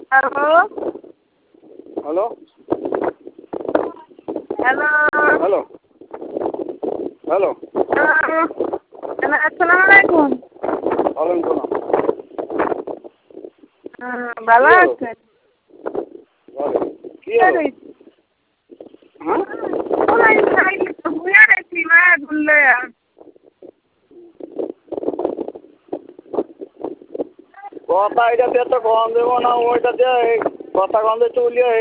Hello hello hello hello hello hello আসসালামু আলাইকুম। ওয়ালাইকুম ভালো কি হলো? আছেন? সালাম কি হলো? হ্যাঁ কথা এটা দিয়ে তো কম দেবো না ওইটা দিয়ে কথা কম দিয়ে চলিয়ে